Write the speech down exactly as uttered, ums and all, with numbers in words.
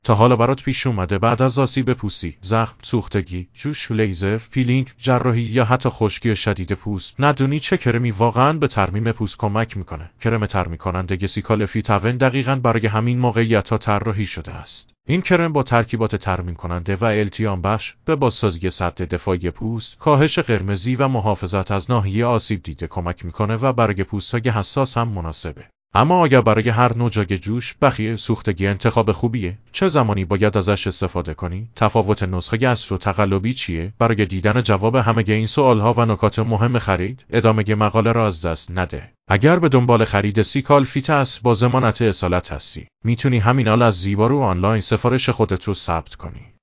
تا حالا برات پیش اومده بعد از آسیب پوستی، زخم، سوختگی، جوش، لیزر، پیلینگ، جراحی یا حتی خشکی شدید پوست، ندونی چه کرمی واقعاً به ترمیم پوست کمک میکنه؟ کرم ترمیم کننده سیکال فیتاون دقیقاً برای همین موقعیت‌ها طراحی شده است. این کرم با ترکیبات ترمیم کننده و التیام بخش به بازسازی سد دفاعی پوست، کاهش قرمزی و محافظت از ناحیه آسیب دیده کمک میکنه و برای پوست‌های حساس هم مناسبه. اما اگر برای هر نوع جوش، بخیه، سوختگی انتخاب خوبیه؟ چه زمانی باید ازش استفاده کنی؟ تفاوت نسخه اصل و تقلبی چیه؟ برای دیدن جواب همه این سوالها و نکات مهم خرید، ادامه مقاله را از دست نده. اگر به دنبال خرید سیکال فیت است با ضمانت اصالت هستی، میتونی همین الان از زیبارو آنلاین سفارش خودت رو ثبت کنی.